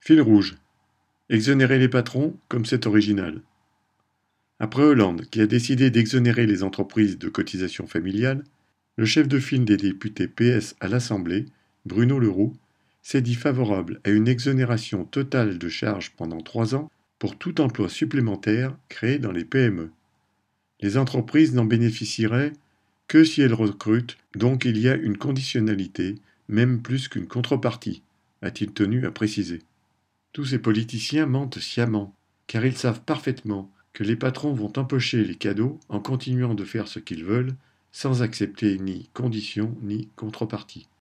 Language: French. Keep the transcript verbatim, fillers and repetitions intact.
Fil rouge: exonérer les patrons, comme c'est original. Après Hollande, qui a décidé d'exonérer les entreprises de cotisations familiales, le chef de file des députés P S à l'Assemblée, Bruno Le Roux, s'est dit favorable à une exonération totale de charges pendant trois ans pour tout emploi supplémentaire créé dans les P M E. Les entreprises n'en bénéficieraient que si elles recrutent, donc il y a une conditionnalité, même plus qu'une contrepartie, a-t-il tenu à préciser. Tous ces politiciens mentent sciemment, car ils savent parfaitement que les patrons vont empocher les cadeaux en continuant de faire ce qu'ils veulent, sans accepter ni conditions ni contrepartie.